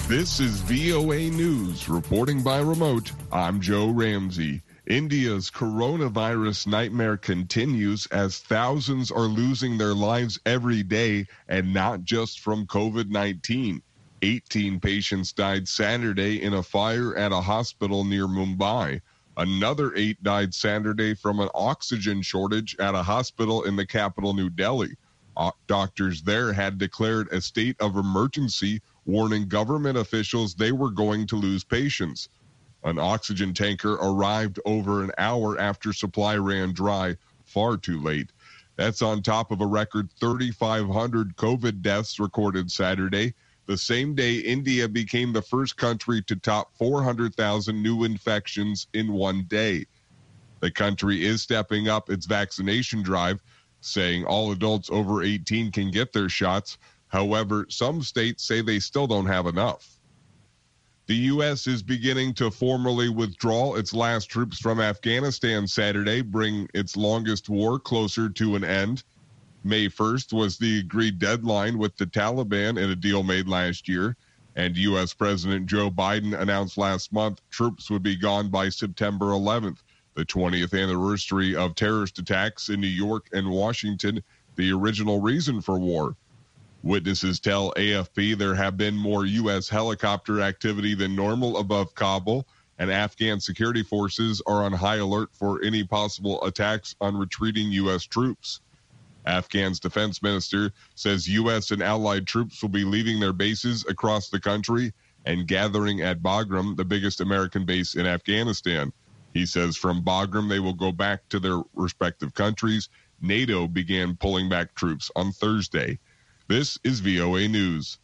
This is VOA News. Reporting by remote, I'm Joe Ramsey. India's coronavirus nightmare continues as thousands are losing their lives every day, and not just from COVID-19. 18 patients died Saturday in a fire at a hospital near Mumbai. Another 8 died Saturday from an oxygen shortage at a hospital in the capital, New Delhi. Doctors there had declared a state of emergency, warning government officials they were going to lose patients. An oxygen tanker arrived over an hour after supply ran dry, far too late. That's on top of a record 3,500 COVID deaths recorded Saturday, the same day India became the first country to top 400,000 new infections in one day. The country is stepping up its vaccination drive, saying all adults over 18 can get their shots. However, some states say they still don't have enough. The U.S. is beginning to formally withdraw its last troops from Afghanistan Saturday, bringing its longest war closer to an end. May 1st was the agreed deadline with the Taliban in a deal made last year, and U.S. President Joe Biden announced last month troops would be gone by September 11th, the 20th anniversary of terrorist attacks in New York and Washington, the original reason for war. Witnesses tell AFP there have been more U.S. helicopter activity than normal above Kabul, and Afghan security forces are on high alert for any possible attacks on retreating U.S. troops. Afghan's defense minister says U.S. and allied troops will be leaving their bases across the country and gathering at Bagram, the biggest American base in Afghanistan. He says from Bagram they will go back to their respective countries. NATO began pulling back troops on Thursday. This is VOA News.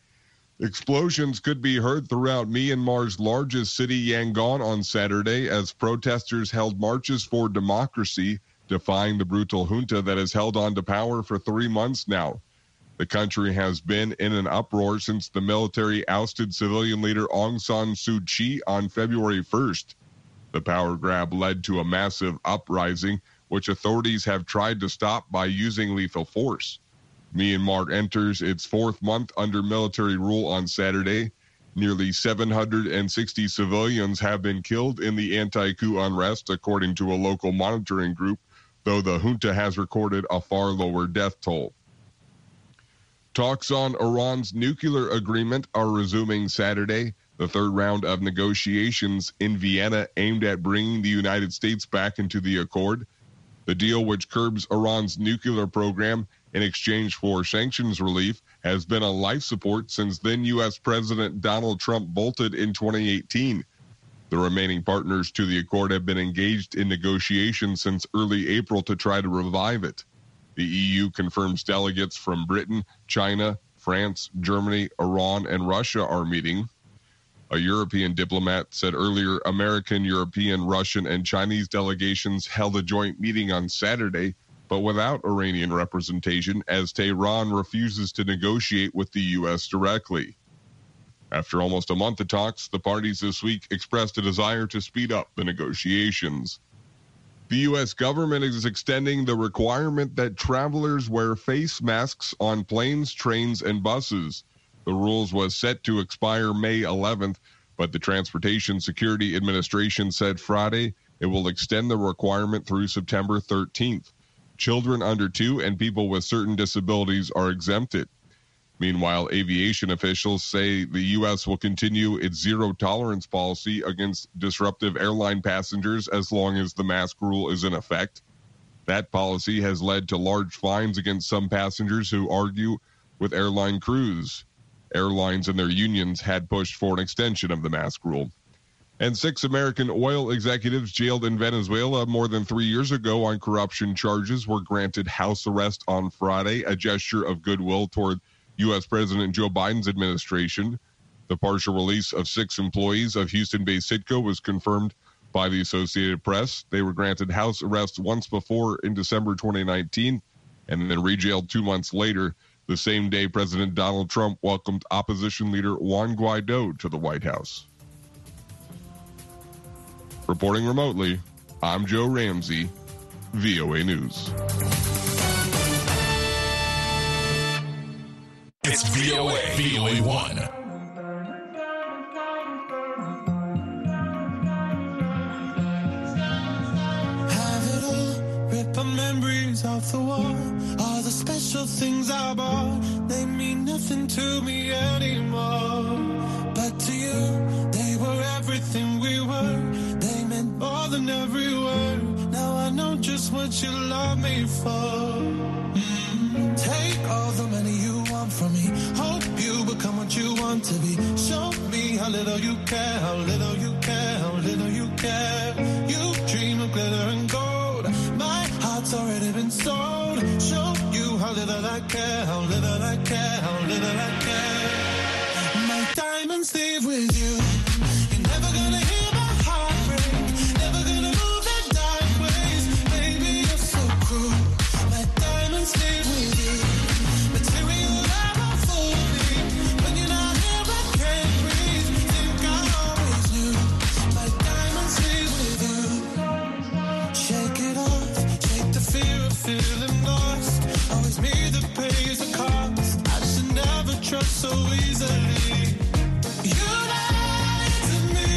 Explosions could be heard throughout Myanmar's largest city, Yangon, on Saturday as protesters held marches for democracy, defying the brutal junta that has held on to power for 3 months now. The country has been in an uproar since the military ousted civilian leader Aung San Suu Kyi on February 1st. The power grab led to a massive uprising, which authorities have tried to stop by using lethal force. Myanmar enters its 4th month under military rule on Saturday. Nearly 760 civilians have been killed in the anti-coup unrest, according to a local monitoring group, though the junta has recorded a far lower death toll. Talks on Iran's nuclear agreement are resuming Saturday, the 3rd round of negotiations in Vienna aimed at bringing the United States back into the accord. The deal, which curbs Iran's nuclear program in exchange for sanctions relief, has been on life support since then U.S. President Donald Trump bolted in 2018. The remaining partners to the accord have been engaged in negotiations since early April to try to revive it. The EU confirms delegates from Britain, China, France, Germany, Iran, and Russia are meeting. A European diplomat said earlier American, European, Russian, and Chinese delegations held a joint meeting on Saturday, but without Iranian representation, as Tehran refuses to negotiate with the U.S. directly. After almost a month of talks, the parties this week expressed a desire to speed up the negotiations. The U.S. government is extending the requirement that travelers wear face masks on planes, trains, and buses. The rules was set to expire May 11th, but the Transportation Security Administration said Friday it will extend the requirement through September 13th. Children under 2 and people with certain disabilities are exempted. Meanwhile, aviation officials say the U.S. will continue its zero-tolerance policy against disruptive airline passengers as long as the mask rule is in effect. That policy has led to large fines against some passengers who argue with airline crews. Airlines and their unions had pushed for an extension of the mask rule. And 6 American oil executives jailed in Venezuela more than 3 years ago on corruption charges were granted house arrest on Friday, a gesture of goodwill toward U.S. President Joe Biden's administration. The partial release of 6 employees of Houston-based Citgo was confirmed by the Associated Press. They were granted house arrest once before in December 2019 and then rejailed 2 months later, the same day President Donald Trump welcomed opposition leader Juan Guaido to the White House. Reporting remotely, I'm Joe Ramsey, VOA News. It's VOA 1. memories of the war, all the special things I bought, they mean nothing to me anymore. But to you, they were everything we were. They meant more than every word. Now I know just what you love me for. Take all the money you want from me. Hope you become what you want to be. Show me how little you care, how little you care, how little you care. You dream of glitter and gold. My heart's already been sold. Show you how little I care, how little I care, how little I care. My diamonds leave with you. You're never gonna hear my heart break. Never gonna move the dark ways. Baby, you're so cruel. My diamonds leave with you. Material love won't fool me. When you're not here, I can't breathe. Think I always knew. My diamonds leave with you. Shake it off. Shake the fear of feeling lost. Always me that pays the cost. I should never trust so easily. You lied to me,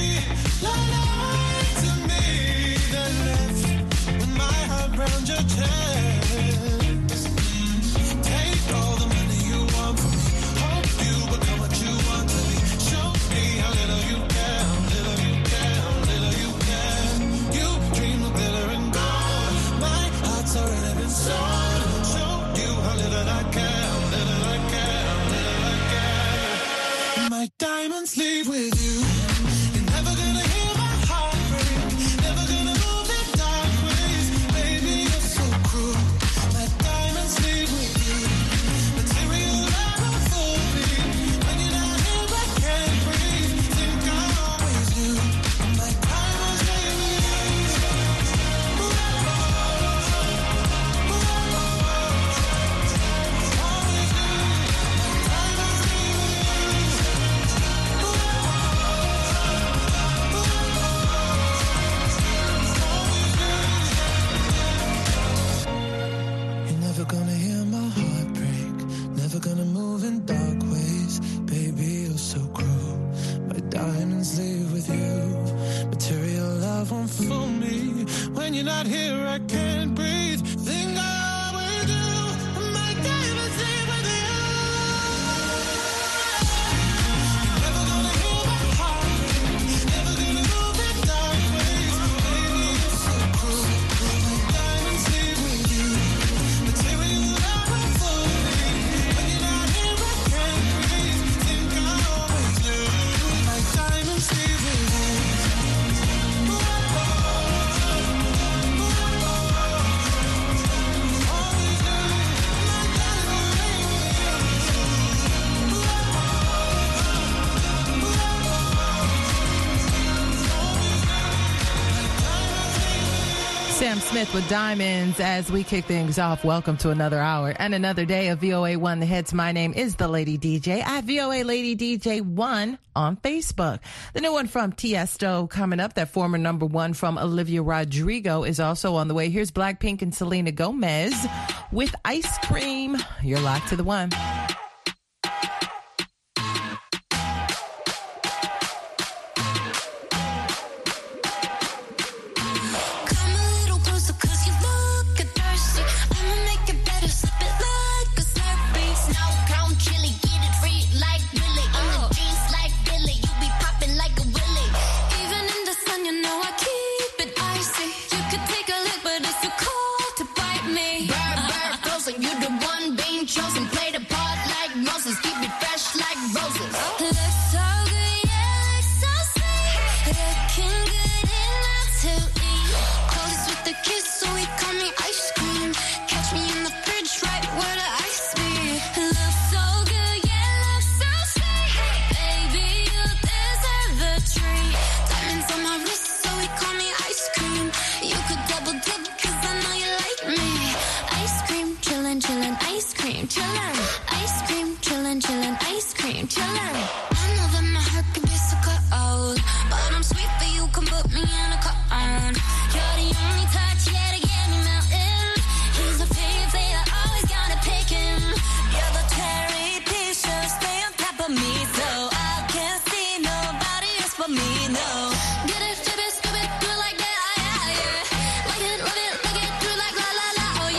then left with my heart round your chest. Take all the money you want from me. Hope you become what you want to be. Show me how little you care, how little you care, how little you care. You dream of glitter and gold. My heart's already been sold. Show you how little I care, how little I care, how little I care. My diamonds leave with you. You're never gonna hear my heart break. Never gonna move the dark ways. Baby, you're so cruel. My diamonds leave with you. Material love won't fool me. When you're not here, I can't breathe. Think I always knew. My diamonds leave with you. Always knew. My diamonds leave with you. You're never gonna hear my heart break. Never gonna move in dark ways. Baby, you're so cruel. My diamonds leave with you. Material love won't fool me. When you're not here, I can't breathe. Think I always do. My diamonds leave with you. You're never gonna hear my heart break. Never gonna move in dark ways. Baby, you're so cruel. My diamonds leave with you. Material love won't fool me. When you're not here, I can't breathe. Think I always knew. My diamonds leave with you. Always knew. My diamonds leave Sam Smith with Diamonds as we kick things off. Welcome to another hour and another day of VOA 1 The Hits. My name is the Lady DJ at VOA Lady DJ 1 on Facebook. The new one from Tiesto coming up. That former number one from Olivia Rodrigo is also on the way. Here's Blackpink and Selena Gomez with Ice Cream. You're locked to the one. Come a little closer 'cause you look thirsty. I'ma make it better, slip it like a Slurpee. Snow cone chili, get it free like Willy. In the jeans like Billy, you be popping like a willy. Even in the sun, you know I keep it icy. You could take a lick, but it's too cold to bite me. Bird, frozen, you the one being chosen. Play the part like Moses, keep it fresh like roses. Looks so good, yeah, looks so sweet. Looking good enough to eat. Coldest with the kiss, so he call me ice cream. Catch me in the fridge, right where the ice be. Looks so good, yeah, looks so sweet. Baby, you deserve the treat. Diamonds on my wrist, so he call me ice cream. You could double dip, 'cause I know you like me. Ice cream, chillin', chillin', ice cream, chillin'. Ice cream, chillin', chillin', ice cream, chillin'. I know that my heart can be so cold, but I'm sweet for you, come put me in a cone. You're the only touch, yeah, to get me melting. He's a favorite flavor, always gotta pick him. You're the cherry picture, stay on top of me, so I can't see nobody else but me, no. Get it, flip it, scoop it, do it like that, yeah, yeah. Like it, love it, like it, do it like la la la, oh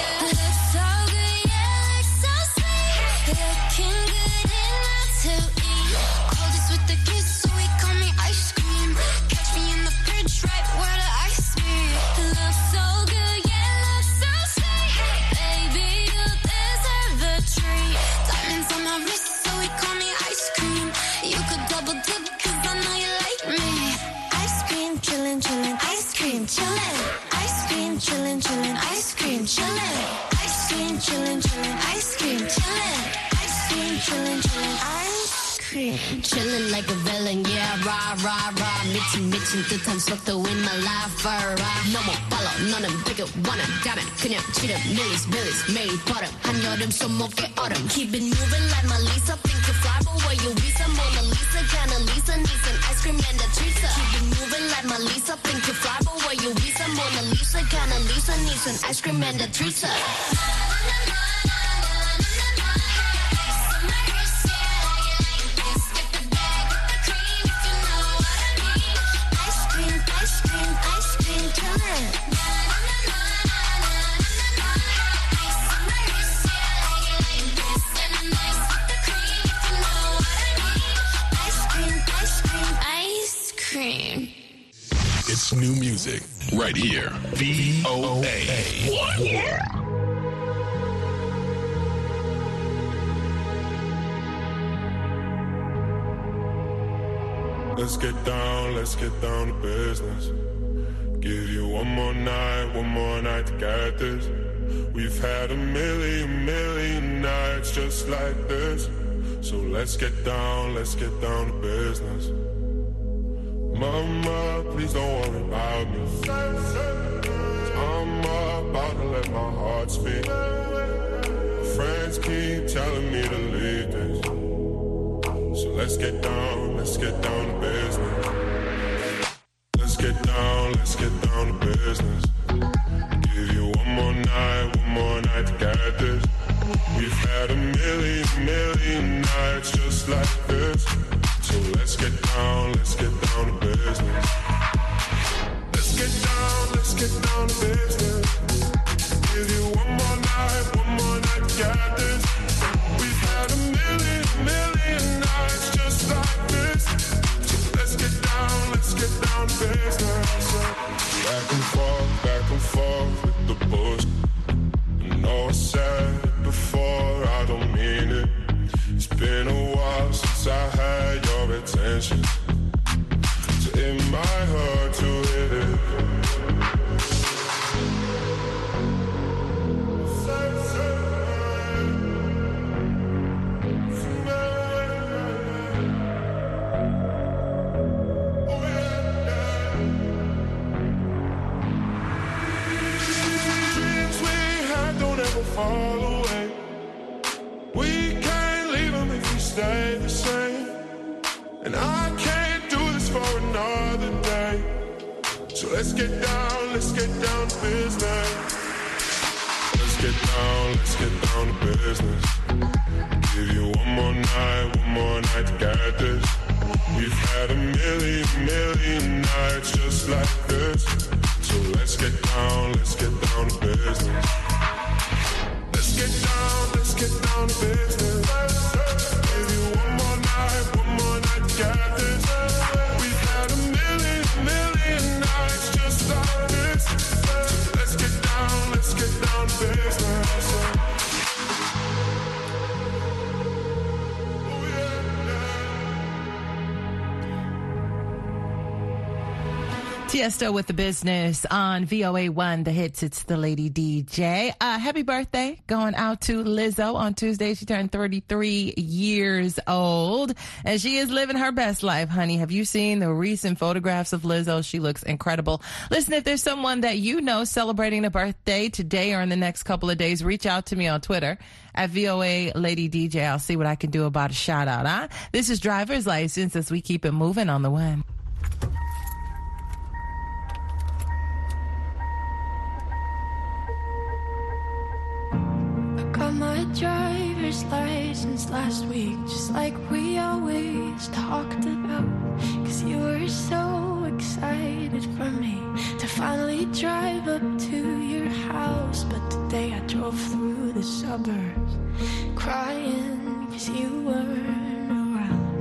chillin', ice cream. Chillin' like a villain, yeah, rah, rah, rah. 미친 듯한 속도 in my life, rah. 너무 빨라, 너는 되게 원한다면 그냥 치름, 밀리스, 매일 버릇. 한여름 손목에 얼음. Keep it moving like my Lisa. Think you fly, but where you visa? Mona Lisa, kinda Lisa, needs an ice cream and a treat. Keep it moving like my Lisa. Think you fly, but where you visa? Mona Lisa, kinda Lisa, needs an ice cream and a treat. It's new music right here. VOA 1. Let's get down to business. Give you one more night to get this. We've had a million nights just like this. So let's get down to business. Mama, please don't worry about me. I'm about to let my heart speak. My friends keep telling me to leave this. So let's get down to business. Let's get down to business. Give you one more night to get this. We've had a million nights just like this. So let's get down to business. Let's get down to business. Give you one more night to get this. We've had a million nights just like this. So let's get down to business. Back and forth with the bush. I know I said it before, I don't mean it. It's been a while since I had your attention. So it might hurt to hit it. Dreams we had don't ever fall away. We can't leave them if we stay the same. And I can't do this for another day. So let's get down to business. Let's get down to business. Give you one more night to get this. We've had a million nights just like this. So let's get down to business. Let's get down to business. Give you one more night to get this. We've had a million nights just like this. Let's get down to business. Oh yeah. Tiesto with the business on VOA1, the hits. It's the Lady DJ. Happy birthday going out to Lizzo on Tuesday. She turned 33 years old and she is living her best life, honey. Have you seen the recent photographs of Lizzo? She looks incredible. Listen, if there's someone that you know celebrating a birthday today or in the next couple of days, reach out to me on Twitter at VOA Lady DJ. I'll see what I can do about a shout out, huh? This is Driver's License as we keep it moving on the one. Got my driver's license last week, just like we always talked about. Cause you were so excited for me to finally drive up to your house. But today I drove through the suburbs crying cause you weren't around.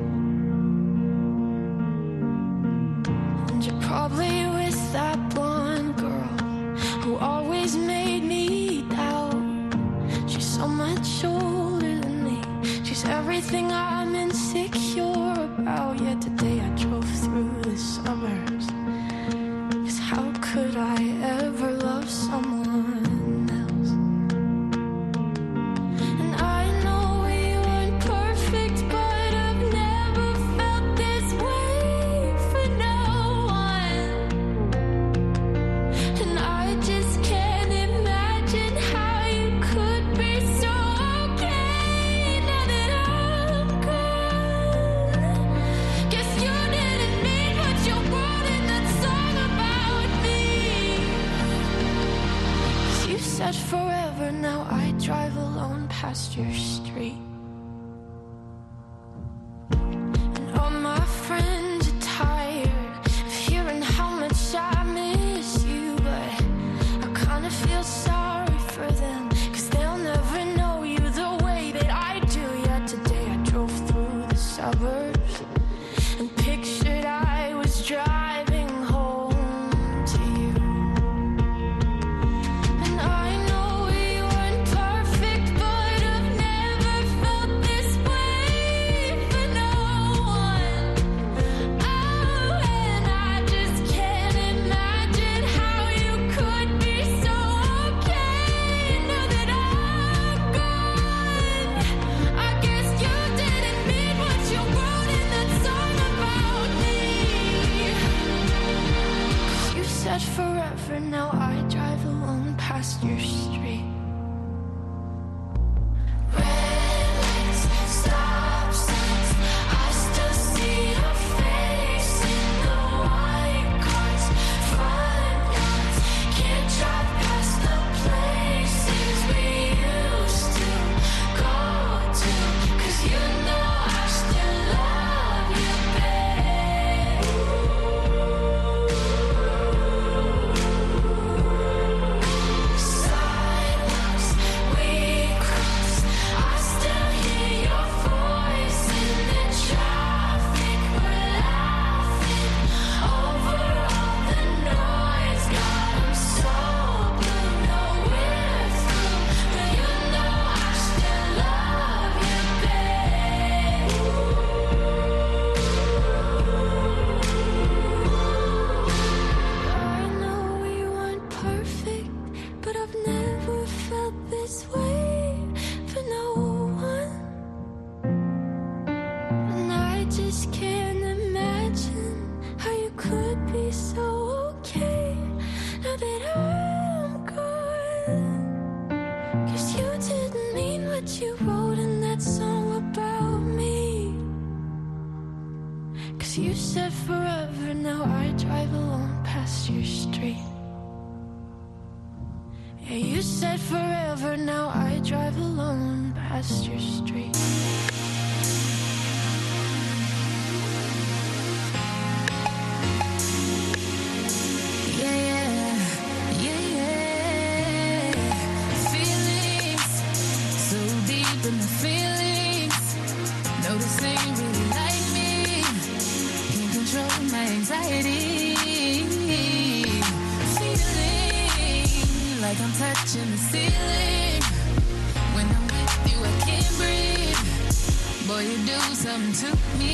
And you're probably with that blonde girl who always made me doubt. She's so much older than me. She's everything I'm insecure about. Yet today I drove through the suburbs. Cause how could I ever love someone else? And I know we weren't perfect. past your street. And all my friends are tired of hearing how much I miss you, but I kinda feel sorry for them, 'cause they'll never know you the way that I do. Yet today I drove through the suburbs and pictured I was driving home to you. And I know we weren't perfect, but I've never felt this way for no one. Oh, and I just can't imagine how you could be so okay now that I'm gone. I guess you didn't mean what you wrote in that song about me. 'Cause you said forever, now I drive alone past your street. Red lights, stop signs, I still see your face in the white cars, front yards. Can't drive past the places we used to go to, 'cause you know I still love you, babe. Sidewalks we cross, I still hear your voice in the traffic. We're laughing over all the noise. God, I'm so blue, no we're through, but you know I still love you, babe. I know we weren't perfect, but I've never felt this way for no one. And I just can't imagine how you could be so okay now that I'm gone. 'Cause you didn't mean what you wrote in that song about me. 'Cause you said forever, now I drive alone past your street. Yeah, you said forever, now I drive alone past your street. Feelings so deep in the feelings. Noticing you really like me. Can't control my anxiety. Feeling like I'm touching the ceiling. When I'm with you, I can't breathe. Boy, you do something to me.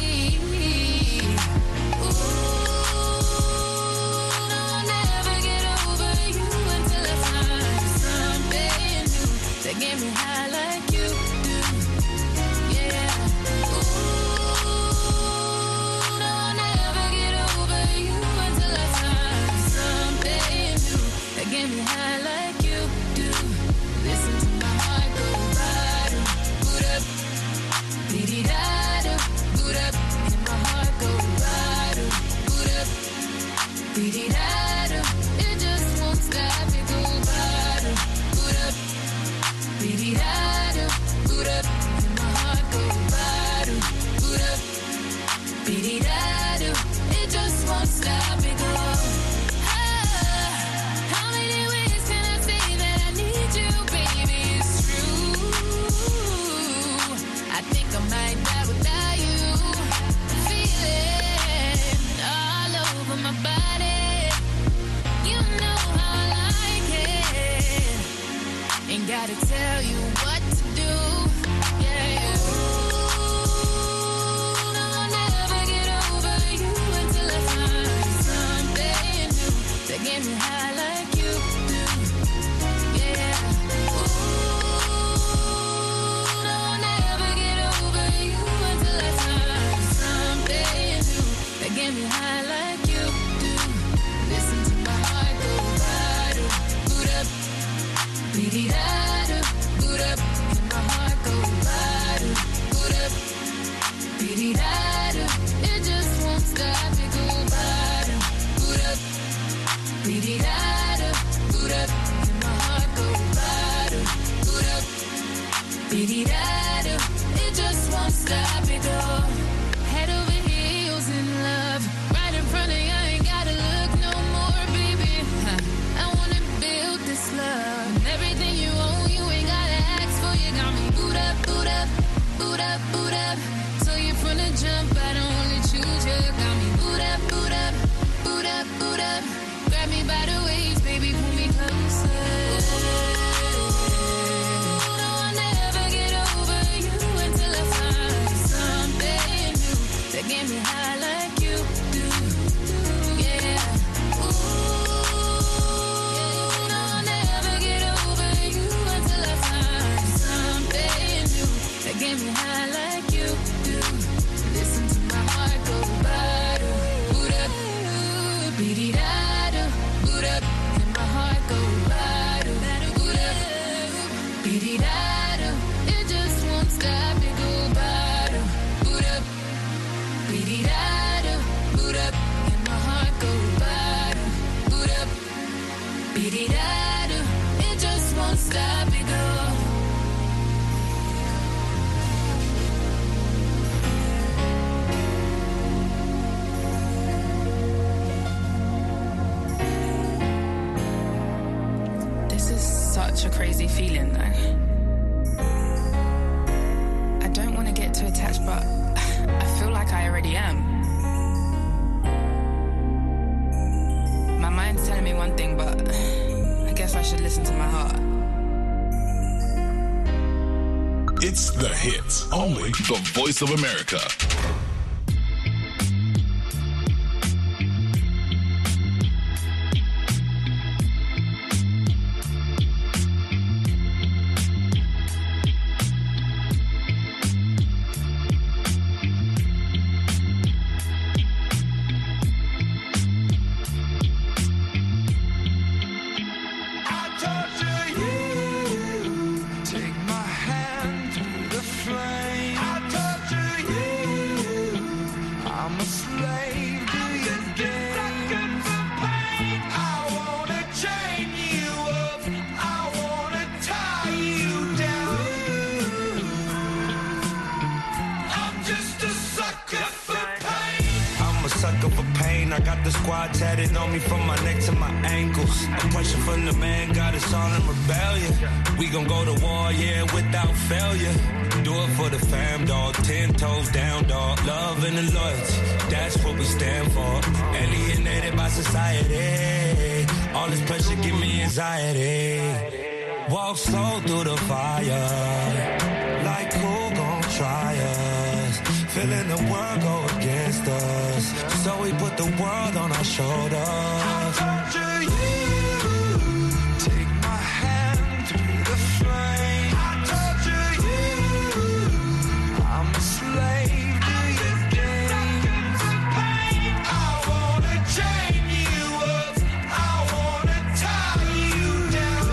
Ooh, no, I'll never get over you until I find something new to get me high like you do. Yeah. Ooh, no, I'll never get over you until I find something new to get me high like you do. Listen to my heart go bada, boot up, dee-dee-da-da, boot up, and my heart go bada, boot up, dee-dee-da-da. It just won't stop, it go bada, boot up, dee-dee-da. stop it, go. Head over heels in love. Right in front of you, I ain't gotta look no more, baby. I wanna build this love. And everything you own, you ain't gotta ask for. You got me boot up, boot up, boot up, boot up. So you from the jump, I don't wanna choose you. Got me boot up, boot up, boot up, boot up. Grab me by the waist, baby, pull me closer. Don't wanna ever get over you until I find something new that get me high like you do. Yeah. Ooh, don't wanna ever get over you until I find something new that get me high like you do. Listen to my heart go bada, boot up, beady-da-da, boot up, and my heart go bada, boot up, beady-da-da. It just won't stop, it go bada, boot up, beady-da-da, boot up, and my heart go bada, boot up, beady-da-da. It just won't stop, it go. This is such a crazy feeling, though. I don't want to get too attached, but I feel like I already am. My mind's telling me one thing, but I guess I should listen to my heart. It's The Hits, only the Voice of America. Take my hand through the flame. I torture you. I'm a slave to your game. I wanna chain you up. I wanna tie you down. I'm just a sucker for pain. I'm a sucker for pain. I got the squad tatted on me from my neck to my ankles. I'm pressure from the man, got us all in rebellion. We gon' go to war, yeah, without failure. Do it for the fam, dog. 10 toes down, dog. Love and the loyalty, that's what we stand for. Alienated by society. All this pressure give me anxiety. Walk slow through the fire. Like who gon' try us? Feeling the world go against us. So we put the world on our shoulders. I torture you. Take my hand through the flame. I torture you. I'm a slave to your games. I wanna chain you up. I wanna tie you down.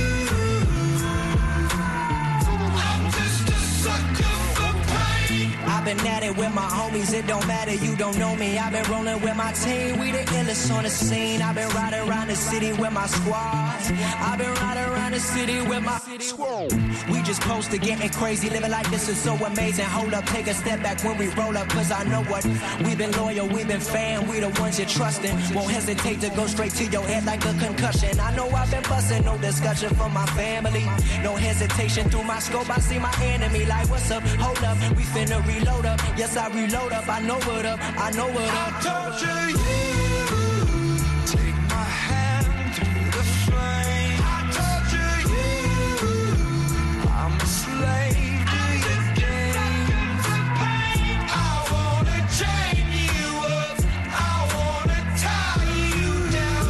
I'm just a sucker for pain. I've been at it with my homies, it don't matter, you don't know me. I've been rolling with my team, we the illest on the scene. I've been riding around the city with my squad. I've been riding around the city with my squad. We just posted getting crazy, living like this is so amazing. Hold up, take a step back when we roll up, cause I know what. We've been loyal, we've been fan, we the ones you're trusting. Won't hesitate to go straight to your head like a concussion. I know I've been busting, no discussion from my family. No hesitation through my scope, I see my enemy like, what's up, hold up, we finna reload up. Yes, I reload up, I know what up, I know what up. I torture you. Take my hand through the flame. I torture you. I'm a slave to your games. I wanna chain you up. I wanna tie you down.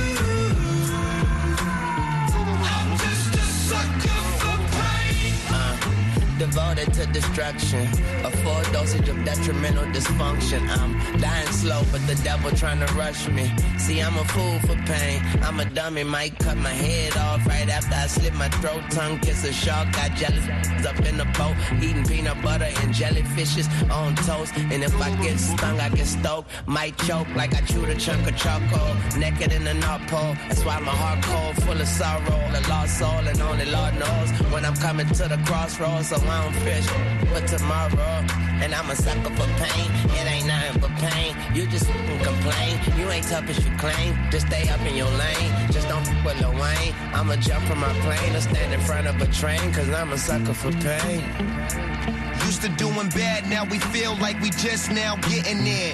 I'm just a sucker for pain. Devoted to destruction, a full dosage of detrimental dysfunction. I'm dying slow, but the devil trying to rush me. See, I'm a fool for pain. I'm a dummy, might cut my head off right after I slit my throat. Tongue kiss a shark, got jealous up in the boat, eating peanut butter and jellyfishes on toast. And if I get stung, I get stoked, might choke like I chewed a chunk of charcoal. Naked in the North Pole, that's why my heart cold, full of sorrow. A lost soul, and only Lord knows when I'm coming to the crossroads. So I don't fish, for tomorrow. And I'm a sucker for pain. It ain't nothing but pain. You just complain. You ain't tough as you claim. Just stay up in your lane. Just don't f with Lil Wayne. I'ma jump from my plane or stand in front of a train. Cause I'm a sucker for pain. Used to doing bad, now we feel like we just now getting there.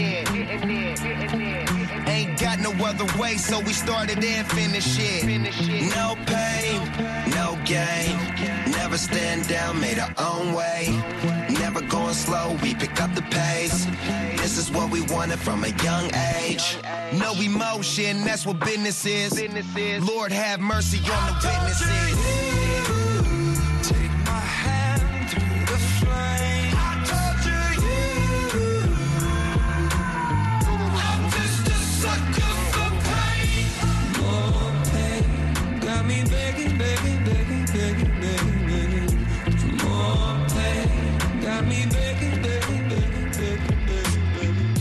Ain't got no other way, so we started and finished it. No pain, no gain. Never stand down, made our own way. Never going slow, we pick up the pace. This is what we wanted from a young age. No emotion, that's what business is. Lord have mercy on the witnesses. Got me begging, begging, begging, begging, begging, begging for more pain. Got me begging, begging, begging, begging, begging, begging.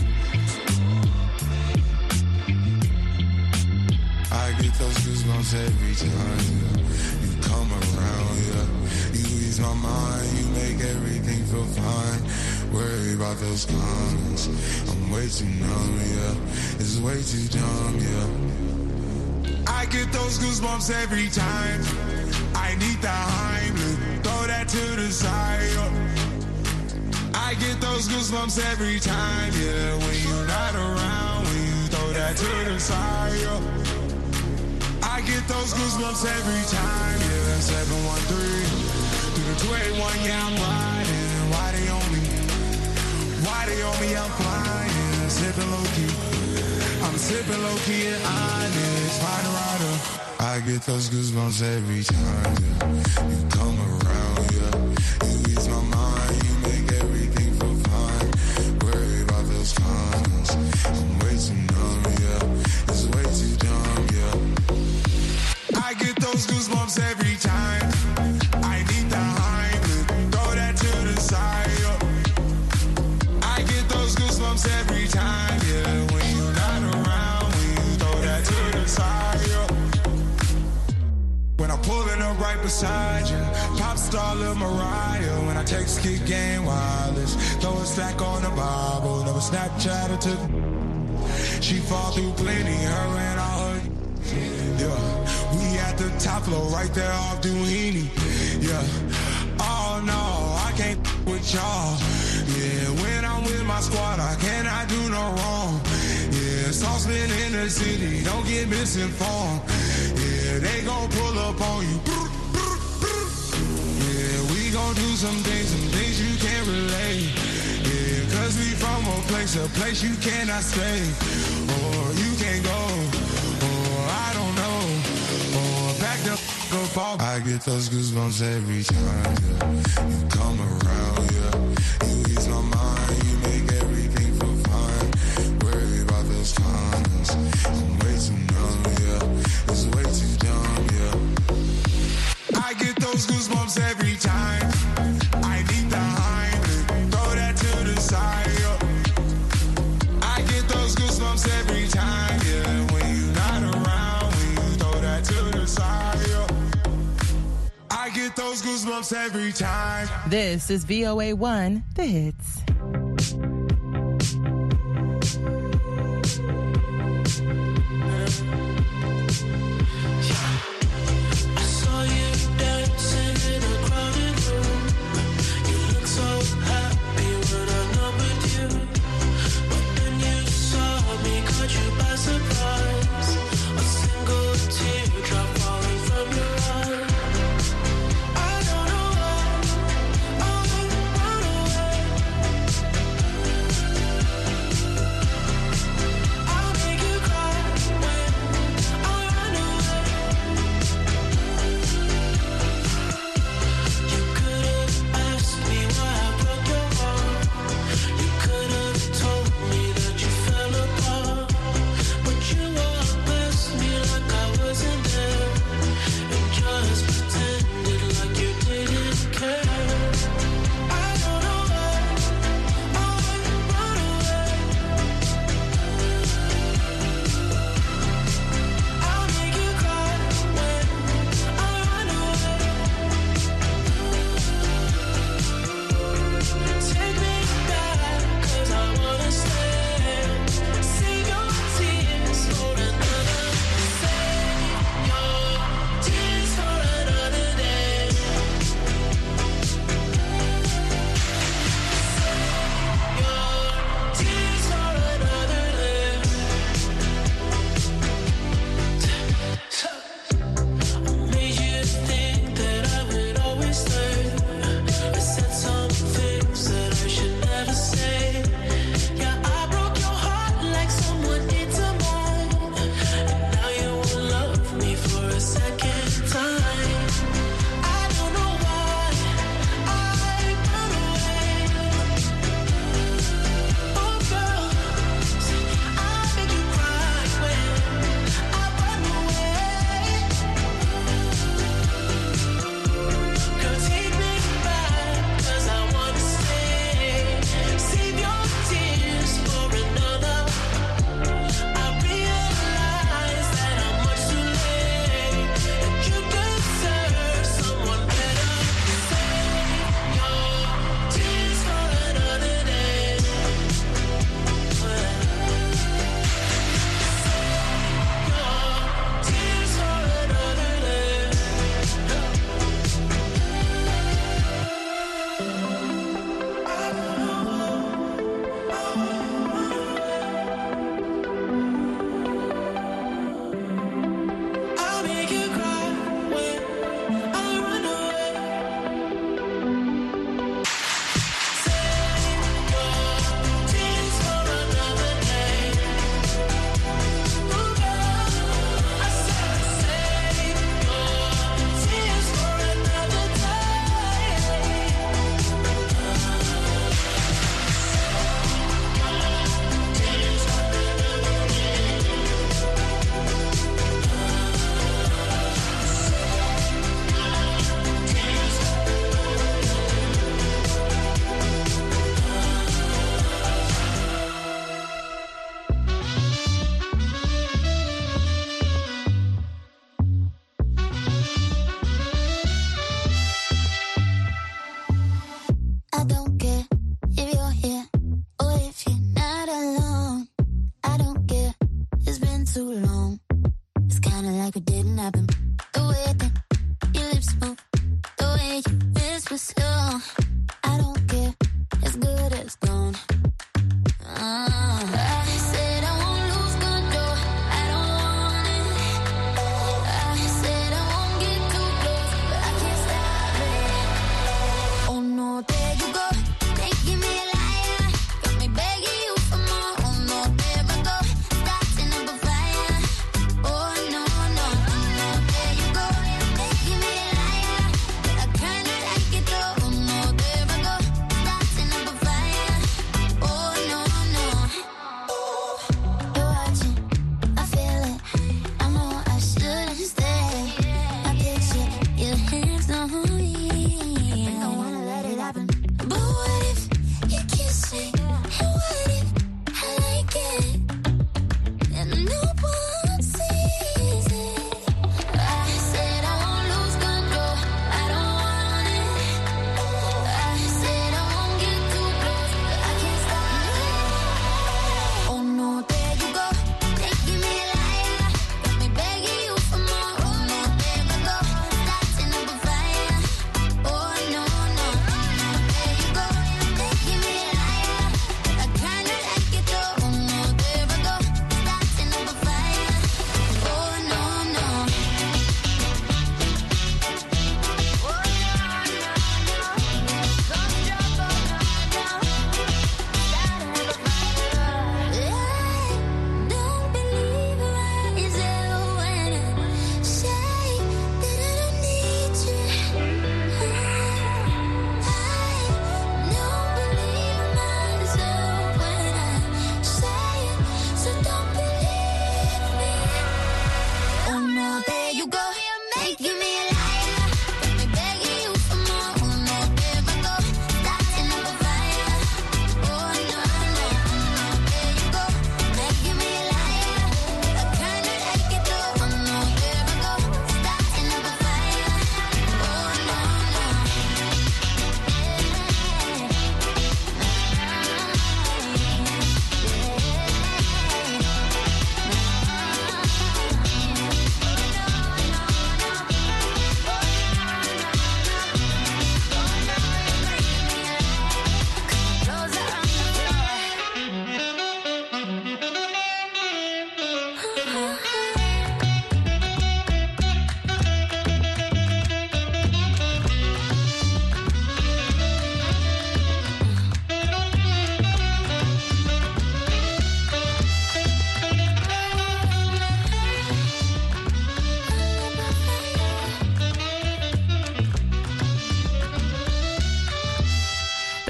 I get those goosebumps every time you come around, yeah. You ease my mind, you make everything feel fine. Worry about those comments, I'm way too numb, yeah. It's way too dumb, yeah. I get those goosebumps every time. I need the Heimlich, throw that to the side. I get those goosebumps every time, yeah. When you're not around, when you throw that to the side. I get those goosebumps every time, yeah. 713 through the 281, yeah, I'm riding. Why they on me? Why they on me? I'm flying, sipping low key. I'm sipping low-key and honest, find a rider. I get those goosebumps every time, yeah. You come around, yeah. You ease my mind, you make everything feel fine. Worry about those comments, I'm way too numb, yeah. It's way too dumb, yeah. I get those goosebumps every time. I need the Heimlich, throw that to the side, yeah. I get those goosebumps every time, yeah. When you're not around, when you throw that to the side, yeah. When I'm pulling up right beside you, pop star Lil Mariah. When I text Kick Game Wireless, throw a stack on the Bible. Never Snapchat or took. She fall through plenty, her and all her. Yeah, we at the top floor, right there off Duini. Yeah, oh no, I can't with y'all. Yeah, when I'm with my squad, I cannot do no wrong. Yeah, saucepan in the city, don't get misinformed. Yeah, they gon' pull up on you. Yeah, we gon' do some things you can't relate. Yeah, cause we from a place you cannot stay. Or you can't go, or I don't know. Or back the up off. I get those goosebumps every time, yeah. You come around, yeah. You ease my mind, you make everything feel fine. Worry about those comments, I'm way too numb, yeah. It's way too dumb, yeah. I get those goosebumps every time. I need the Heimlich, throw that to the side, yeah. I get those goosebumps every time, yeah. When you're not around, when you throw that to the side, yeah. I get those goosebumps every time. This is VOA1, The Hits. I saw you dancing in a crowded room. You look so happy when I'm not with you. But then you saw me, caught you by surprise. A single teardrop falling from your eye. I don't know why I would run away. I'll make you cry when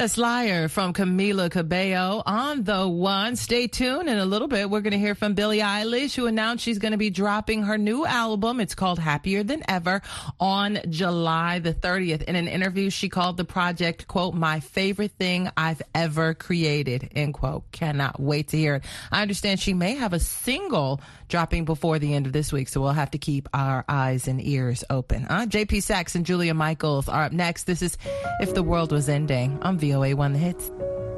That's Liar from Camila Cabello on the one. Stay tuned. In a little bit, we're going to hear from Billie Eilish, who announced she's going to be dropping her new album. It's called Happier Than Ever on July the 30th. In an interview, she called the project, quote, my favorite thing I've ever created, end quote. Cannot wait to hear it. I understand she may have a single dropping before the end of this week, so we'll have to keep our eyes and ears open. JP Sachs and Julia Michaels are up next. This is If the World Was Ending on VOA 1 The Hits.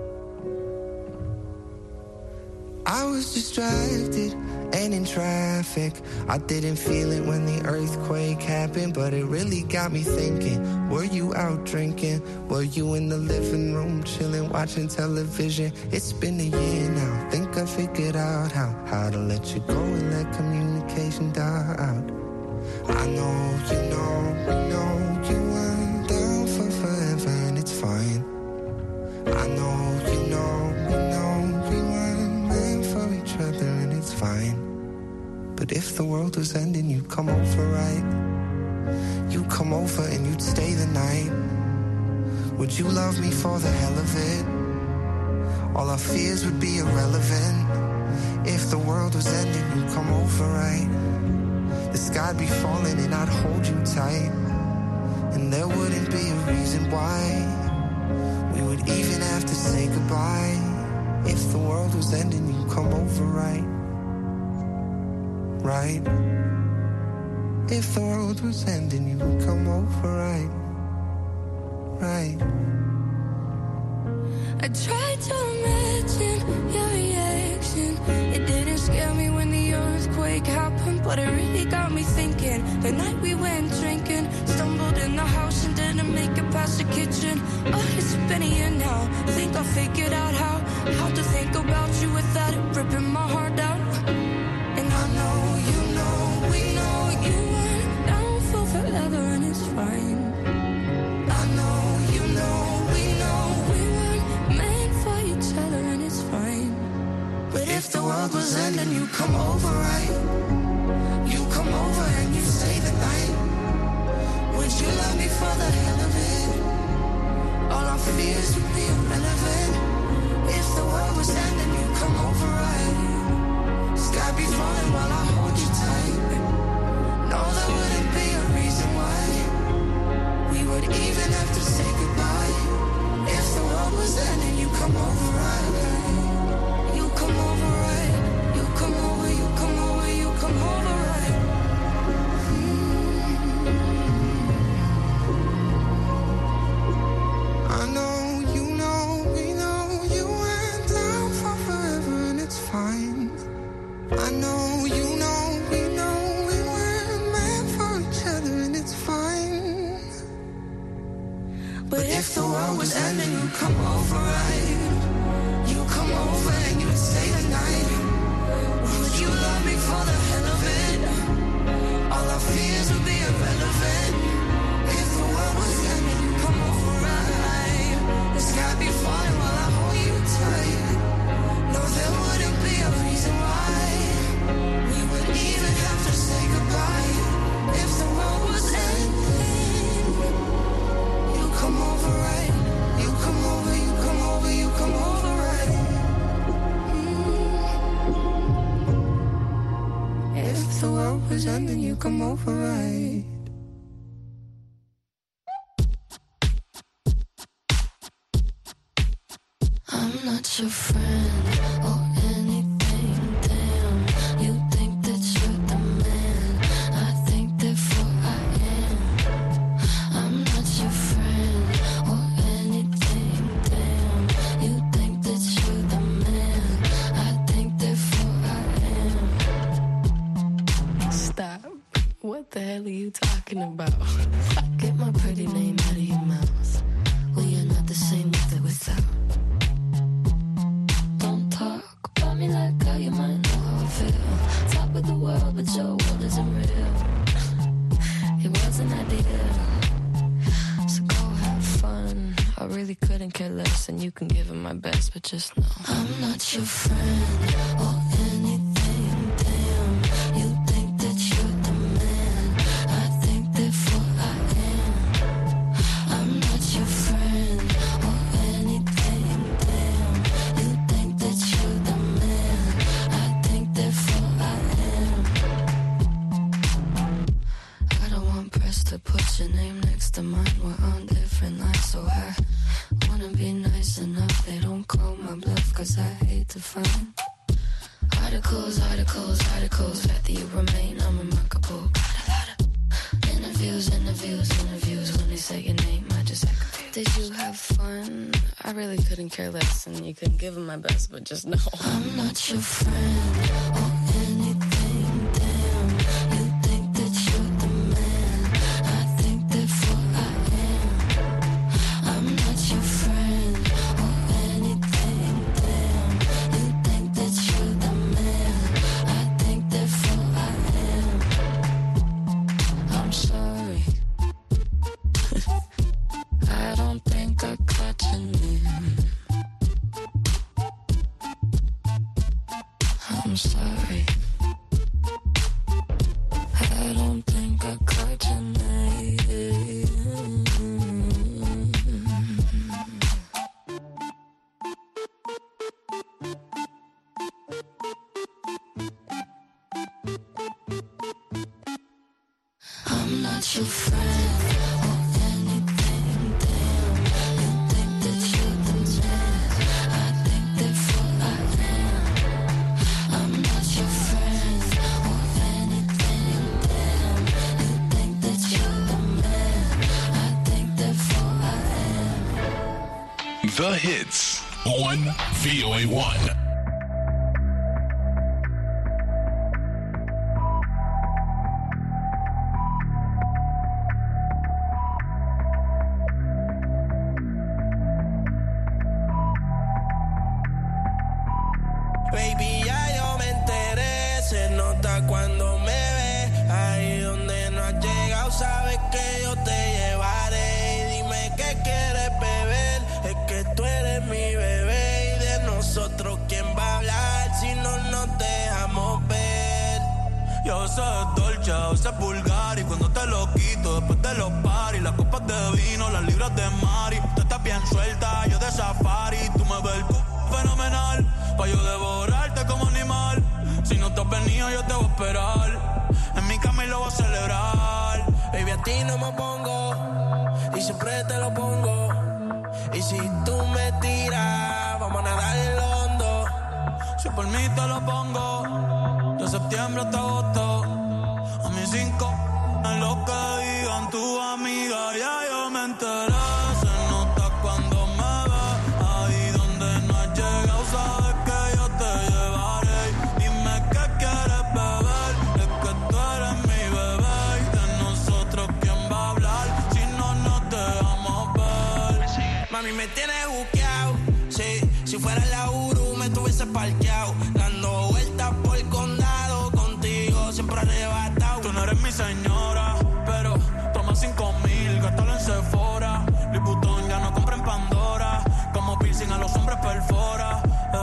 I was distracted and in traffic. I didn't feel it when the earthquake happened, but it really got me thinking. Were you out drinking? Were you in the living room chilling, watching television? It's been a year now. Think I figured out how to let you go and let communication die out. I know you know you weren't down for forever, and it's fine. I know you know we weren't meant for each other, and it's fine. But if the world was ending, you'd come over, right? You'd come over and you'd stay the night. Would you love me for the hell of it? All our fears would be irrelevant. If the world was ending, you'd come over, right? The sky'd be falling and I'd hold you tight. And there wouldn't be a reason why we would even have to say goodbye. If the world was ending, you'd come over, right? Right? If the world was ending, you would come over, right? Right? I tried to imagine your reaction. It didn't scare me when the earthquake happened, but it really got me thinking. The night we went drinking, stumbled in the house and didn't make it past the kitchen. Oh, it's been a year now. Think I figured out how to think about you without it ripping my heart out. And I know you know, we know you weren't down for forever, and it's fine. I know you know, we know we weren't meant for each other, and it's fine. But if the world was ending, you come over, right? You come over and you stay the night. Would you love me for the hell of it? All our fears would be irrelevant. If the world was ending, you come over, right? Sky be falling while I hold you tight. No, there wouldn't be a reason why we would even have to say goodbye. If the world was ending, you come over, right? You come over, right? You come over, you come over, you come over, right? I know we know you went down for forever, and it's fine. I know you know we weren't meant for each other, and it's fine. But if the world was ending, you come over, right? You come over and you'd stay the night. Would you love me for the hell of it? All our fears would be irrelevant. If the world was ending, you come over, right? The sky be falling while I hold you tight. No, there wouldn't be a reason why we would even have to say goodbye. If the world was ending, you come over, right? You come over, you come over, you come over, right? If the world was ending, you come over, right? I'm not your friend or anything, damn. You think that you're the man, I think therefore I am. I'm not your friend or anything, damn. You think that you're the man, I think therefore I am. Stop. What the hell are you talking about? Get my pretty name out of your mouth. We are not the same with or without. Me like how you might know how I feel. Top of the world, but your world isn't real. It wasn't ideal. So go have fun. I really couldn't care less, and you can give it my best, but just know I'm not your friend or anything, damn. You think that you're the man, I think therefore I am. I'm not your friend or anything. listen up, they don't call my bluff, cause I hate to find articles that you remain unremarkable. Got a lot of interviews. When they say your name, I just act confused. Did you have fun? I really couldn't care less, and you couldn't give them my best, but just know I'm not your friend or anything. Damn, you think that you're the man. I think therefore I am. I'm not your friend or anything. Damn, you think that you're the man. I think therefore I am. I'm sorry. I don't think I caught your name. I'm sorry. I don't think I caught your name. I'm not your friend or anything. Damn, you think that you're the man. I think therefore I am. I'm not your friend or anything. Damn, you think that you're the man. I think therefore I am. The hits on VOA1. Baby, ya yo me enteré, se nota cuando me ves. Ahí donde no has llegado, sabes que yo te llevaré. Y dime qué quieres beber, es que tú eres mi bebé. Y de nosotros, ¿quién va a hablar si no nos dejamos ver? Yo sé dolce, yo sé vulgar. Y cuando te lo quito, después de los paris, las copas de vino, las libras de Mari. Tú estás bien suelta, yo de safari. Tú me ves el fenomenal, pa' yo devorarte como animal. Si no te has venido, yo te voy a esperar. En mi cama y lo voy a celebrar. Baby, a ti no me pongo, y siempre te lo pongo. Y si tú me tiras, vamos a nadar en lo hondo. Si por mí te lo pongo, de septiembre hasta agosto. A mis 5, en lo que digan tu amiga, ya yo me enteré. Se nota cuando me ves, ahí donde no has llegado, sabes que yo te llevaré. Dime qué quieres beber, es que tú eres mi bebé. Y de nosotros, ¿quién va a hablar si no nos dejamos ver? Mami, me tienes buqueado, sí. Si fuera la Uru, me tuviese parqueado. Dando vueltas por el condado, contigo siempre arrebatado. Tú no eres mi señora, pero toma 5,000, gástalo en Sephora. Louis Vuitton ya no compra en Pandora. Como piercing a los hombres perfora.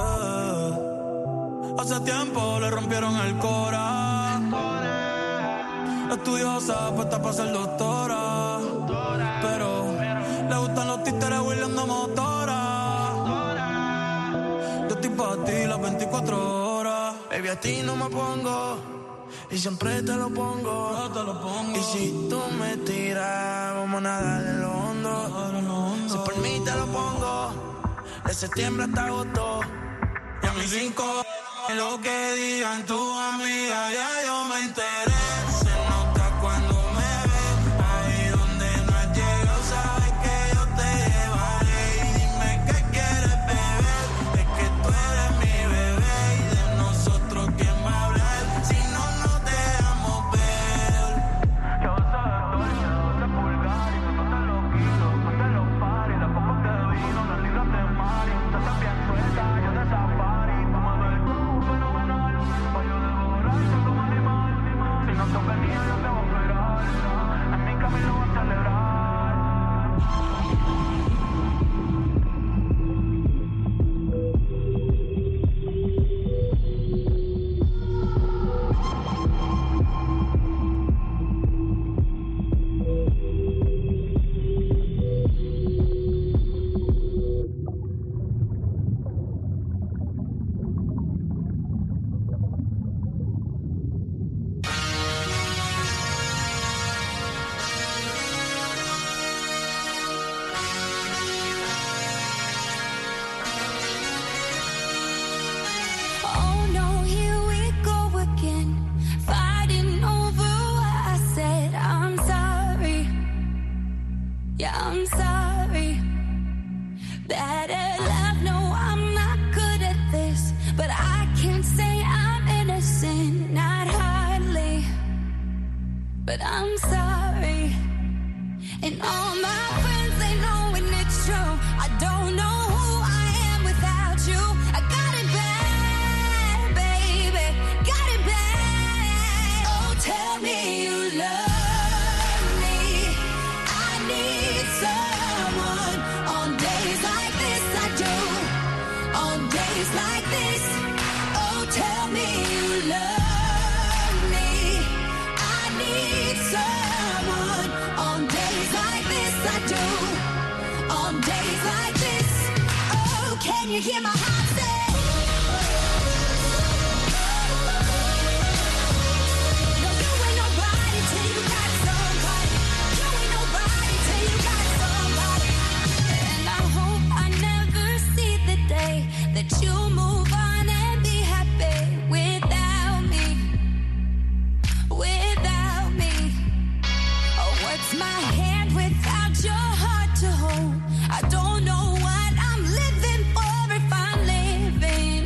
Hace tiempo le rompieron el cora. Estudiosa, puesta para ser doctora. Pero le gustan los títeres huirleando motora. Yo estoy para ti las 24 horas. Baby, a ti no me pongo, y siempre te lo pongo. Yo te lo pongo. Y si tú me tiras, vamos a nadar en lo hondo. Si por mí te lo pongo, de septiembre hasta agosto. Y a mis 5, en lo que digan tu amiga, ya yo me enteré. Se nota cuando me ves, ahí donde no has llegado, sabes que yo te llevaré. Y dime qué quieres beber, es que tú eres mi bebé. Y de nosotros, ¿quién va a hablar si no nos dejamos ver? Yo soy dolce, yo sé vulgar. Y cuando te lo quito, después de los paris, las copas de vino, las libras de Mari. Tú estás bien suelta, yo de safari. Tú me ves fenomenal, pa' yo devorarte como animal. Si shed love. No, I'm not good at this, but I can't say I'm innocent, not hardly. But I'm sorry, and all my friends, they know when it's true. I don't know who I am without you. I got it bad, baby, got it bad. Oh, tell me you love me. I need someone. On days like this, I do. On days like this, oh, tell me you love me. I need someone. On days like this, I do. On days like this, oh, can you hear my heart say? No, you ain't nobody till you got somebody. You ain't nobody till you got somebody. And I hope I never see the day that you move on and be happy without me. Without me. Oh, what's my hand without your heart to hold? I don't know what I'm living for if I'm living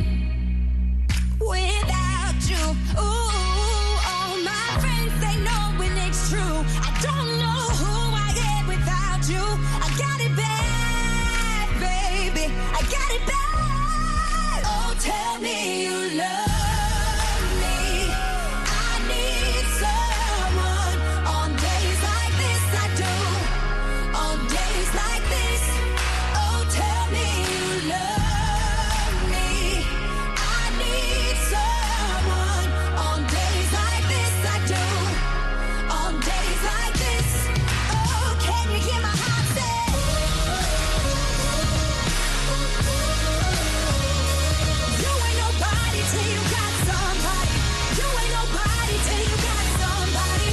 without you. Ooh, all my friends, they know when it's true. I don't know who I am without you. I got it bad, baby. I got it bad. Oh, tell me you love me. I need someone. On days like this, I do. On days like this, oh, tell me you love me. I need someone. On days like this, I do. On days like this, oh, can you hear my heart say? You ain't nobody till you got somebody. You ain't nobody till you got somebody.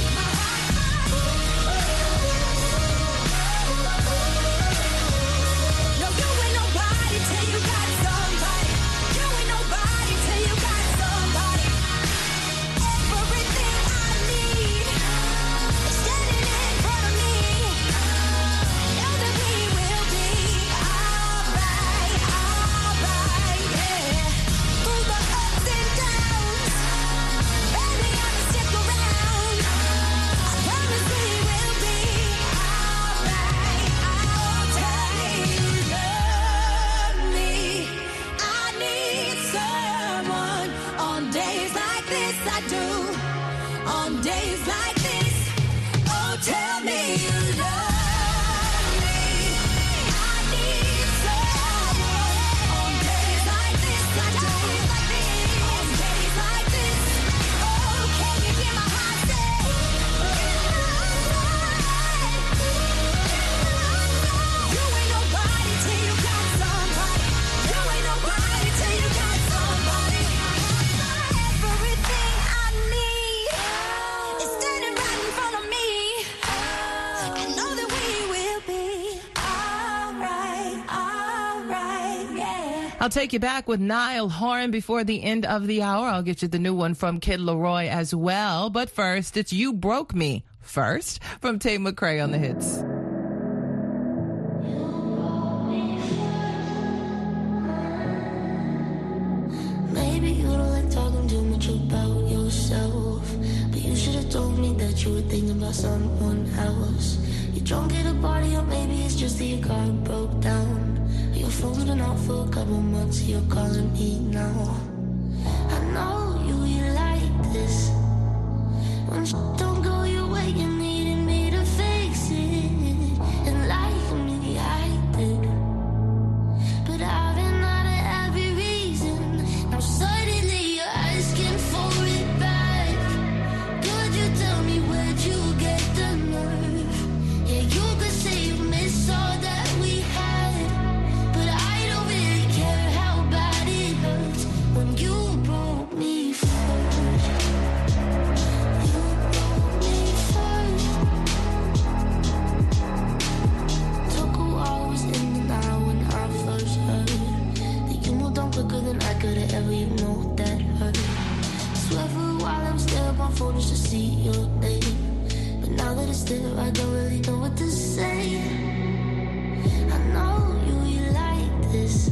No, you ain't nobody till you got somebody. You ain't nobody till you got somebody. Everything I need is standing in front of me. Know that we will be alright, yeah. Through the ups and downs, baby, I'ma stick around. I promise we will be alright. Oh, tell me you love me. I need someone. On days like this, I do. On days like this, oh, tell me you love me. I need someone. On days like this, I do. On days like this, oh, can you hear my heart say? You ain't nobody till you got somebody. You ain't nobody till you got somebody. Everything I need is standing right in front of me. I know that we will be alright, yeah. I'll take you back with Niall Horan before the end of the hour. I'll get you the new one from Kid Laroi as well. But first, it's You Broke Me First from Tate McRae on the hits. Maybe you don't like talking too much about yourself, but you should have told me that you were thinking about someone else. You're drunk at a party, or maybe it's just that your car broke down. Your phone's been out for a couple months, you're calling me now. I know you like this. When shit don't go your way, you needed me to fix it. And like me, I did. But I've been out of every reason. Now suddenly you're asking for it back. Could you tell me where'd you get the nerve? Yeah, you could say you miss all that we had, but I don't really care how bad it hurts when you broke me first. You broke me first. Took a while, was in and out when I first heard that you moved on quicker than I could have ever, you know that hurt. Swear for a while I was there up on phone just to see your name, but now that it's there I don't really know what to say. I know you like this.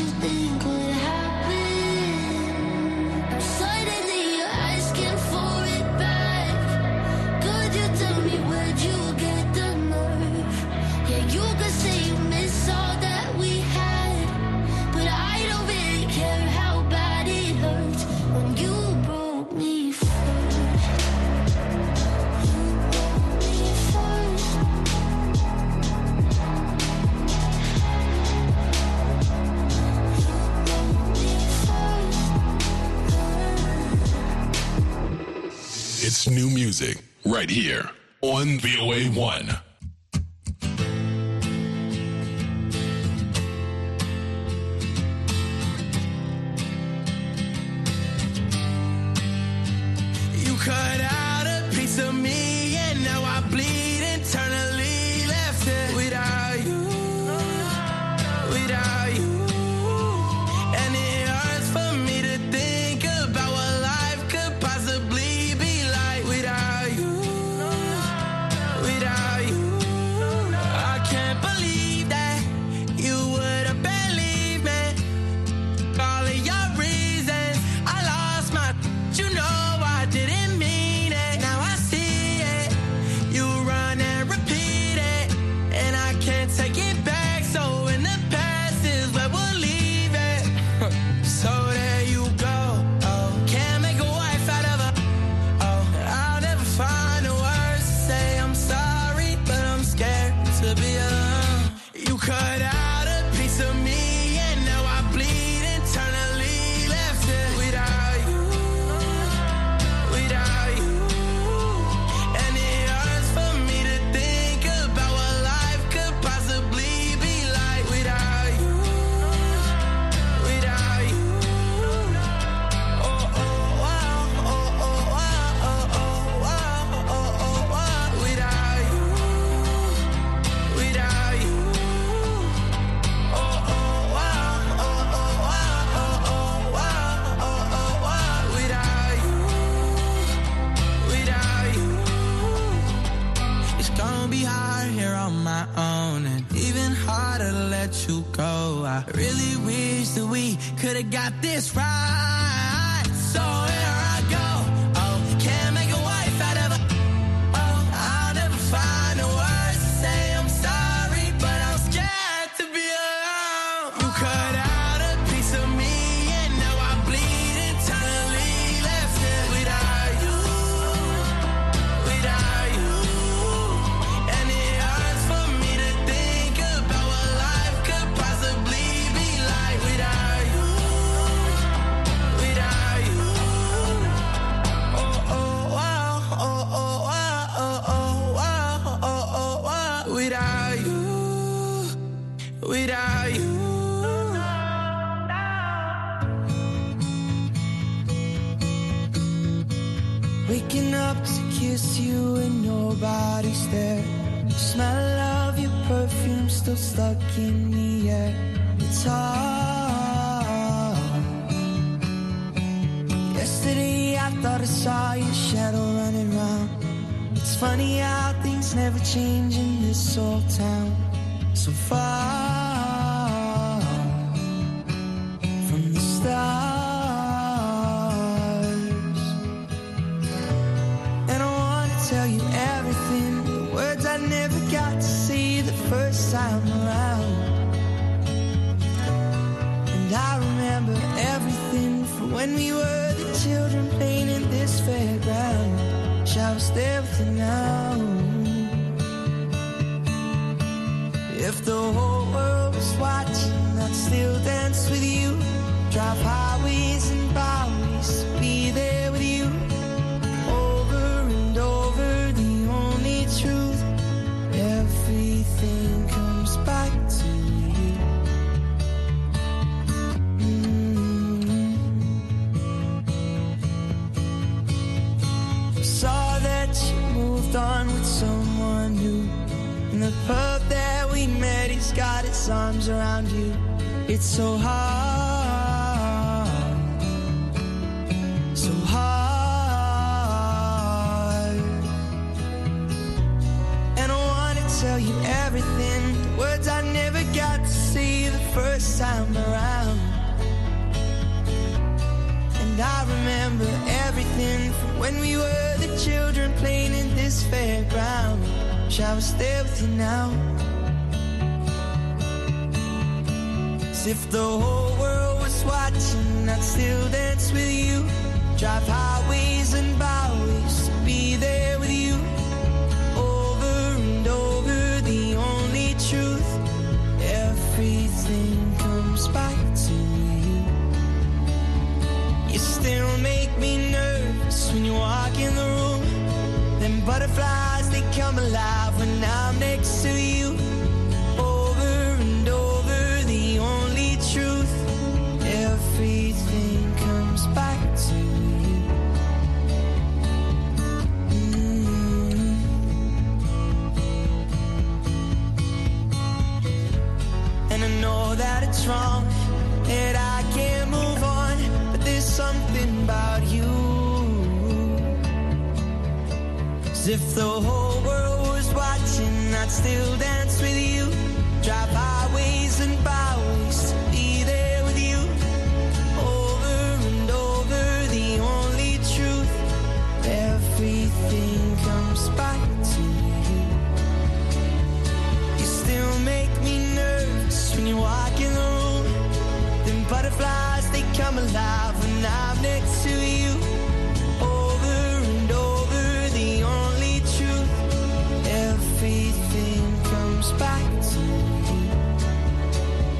you think would happen? Suddenly you're asking for it back. Could you tell me where'd you get the nerve? Yeah, you could say you miss all that we had, but I don't really care how bad it hurts when you broke me first. It's new music right here on VOA1. You cut out a piece of me and now I bleed internally, left it without you, without you. And it hurts for me to think about what life could possibly be like without you, without you. I can't believe that you would have believed me. All of your reasons, I lost my, you know I didn't mean it. Now I see it. You run and repeat it, and I can't take it back. So in the past is where we'll leave it. So there you go. Oh, can't make a wife out of her. Oh, I'll never find the words to say I'm sorry, but I'm scared to be alone. You cut out a piece of me, and now I bleed internally, left it without you, without you. And it hurts for me to think about what life could possibly be like without you, without you. Oh, oh, wow, oh, oh, wow, oh, oh, wow, oh, oh, wow, without you, without you. Oh, oh, wow, oh, oh, wow, oh, oh, wow, oh, oh, wow, without you, without you. It's gonna be hard here on my own, and even harder to let you go. I really wish that we could've got this right. So here I go. Oh, can't make a wife out of her. Oh, I'll never find the words to say I'm sorry, but I'm scared to be alone. You cut out a piece of me, and now I bleed internally, left it without you, without you. And it hurts for me to think about what life could possibly be like without you, without you. Oh, oh, wow, oh, oh, wow, oh, oh, wow, oh, oh, wow, without you, without you. Waking up to kiss you and nobody's there. The smell of your perfume still stuck in the air. It's hard. Yesterday I thought I saw your shadow running round. It's funny how things never change in this old town. So far from the stars. And I wanna tell you everything, the words I never got to say the first time around. And I remember everything from when we were the children playing in this fairground. Wish I was there with you now. If the whole world was watching, I'd still dance with you. Drive highways and byways to be there with you. Over and over, the only truth. Everything comes back to you. Saw that you moved on with someone new. In the pub that we met, he's got his arms around you. It's so hard, so hard. And I wanna tell you everything, the words I never got to say the first time around. I remember everything from when we were the children playing in this fairground. Wish I was there with you now. As if the whole world was watching, I'd still dance with you. Drive highways and byways to be there with you. Over and over, the only truth. Everything comes back to you. You still make me nervous when you walk in the room. Them butterflies, they come alive when I'm next to you. Over and over, the only truth. Everything comes back to you. And I know that it's wrong, that I can't move on, but there's something about you. As if the whole world was watching, I'd still dance with you.